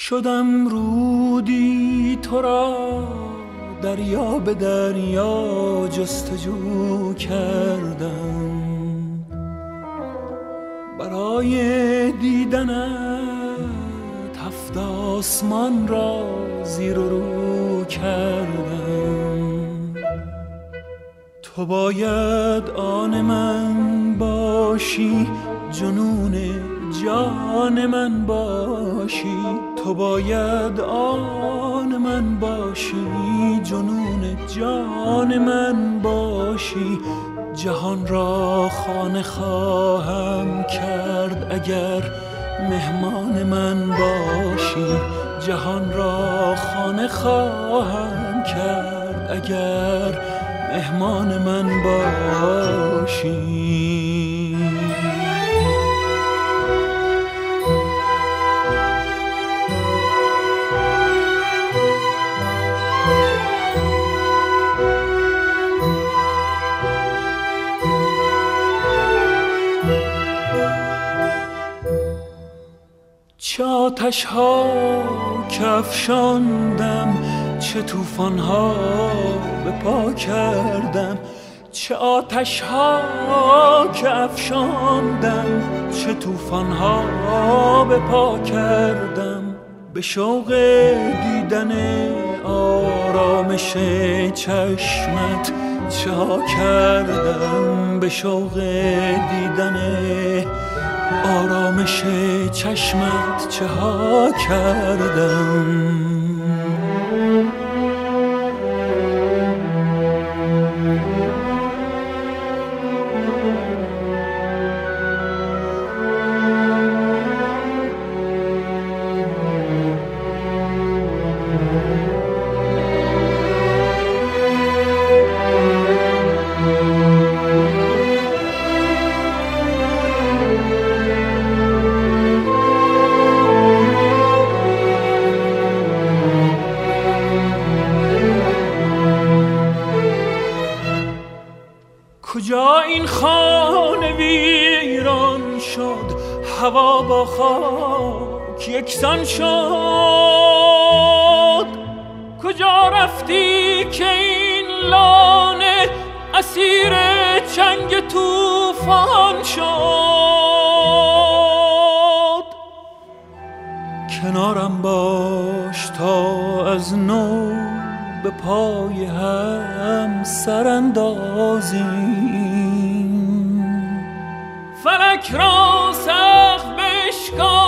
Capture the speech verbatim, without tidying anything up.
شدم رودی تو را دریا به دریا جستجو کردم، برای دیدنت هفت آسمان را زیر و رو کردم. تو باید آن من باشی، جنون جان من باشی. تو باید آن من باشی، جنون جان من باشی. جهان را خانه خواهم کرد اگر مهمان من باشی. جهان را خانه خواهم کرد اگر مهمان من باشی. چه آتش ها که افشاندم، چه طوفان ها به پا کردم. چه آتش ها که افشاندم، چه طوفان ها به پا کردم. به شوق دیدن آرامش چشمت چه ها کردم. به شوق دیدن آرامش چشمت چه ها کردم. کجا این خانه ویران شد، هوا با خاک یکسان شد. کجا رفتی که این لانه اسیر چنگ طوفان شد؟ کنارم باش تا از نو به پای هم سراندازیم. فلک را سقف بشکن